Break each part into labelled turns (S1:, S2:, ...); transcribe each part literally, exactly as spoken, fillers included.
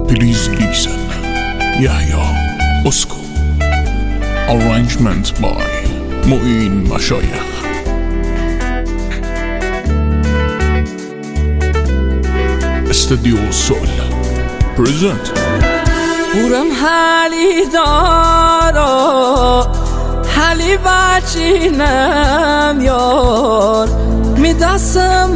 S1: Please listen. Yahya Usko. Arrangement by Mu'in Mashayikh. Studio Soul present.
S2: بورم حالی دارا حالی بچینم یار می دستم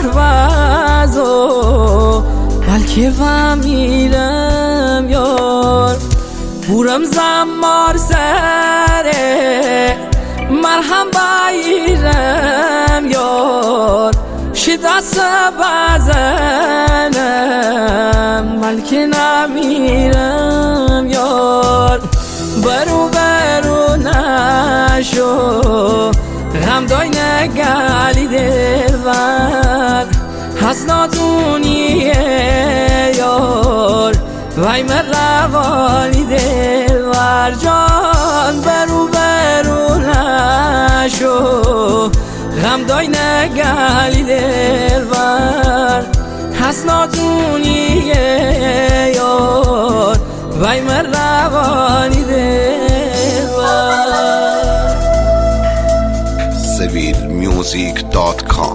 S2: مروزو بلکه و میرم یار بورم زمار سره مرهم بایرم یار شی دست بزنم بلکه نمیرم یار برو برو نشو غم دای نگلی دلور هست نادونیه یار وای من روانی دلور جان برو برو نشو غم دای نگلی دلور هست نادونیه یار وای من روانی دلور
S3: sevil music dot com.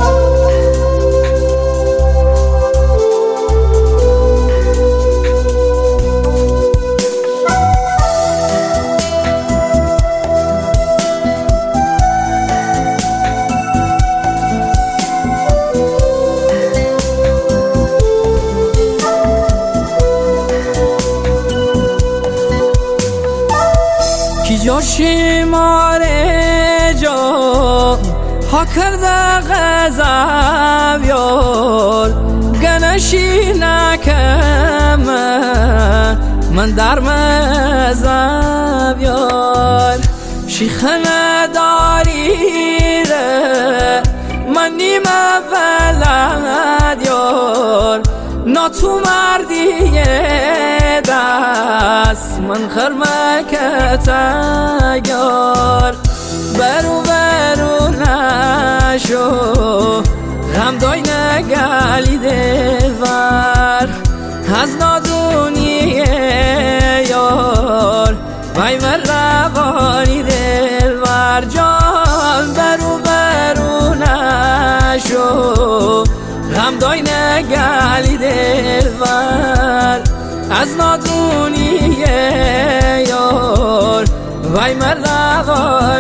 S2: کی جا شماره جا ها کرده غذاب یار گنشی نکمه من در مذاب یار شیخنه داری ره من نیمه ولد یار نا تو مردیه دست من خرمکت یار برو برو نشو غم دای نگلی دلور از نادونیه یار وای من روانی دلور جان برو برو نشو غم دای نگلی دلور از نادونیه یار وای من روانی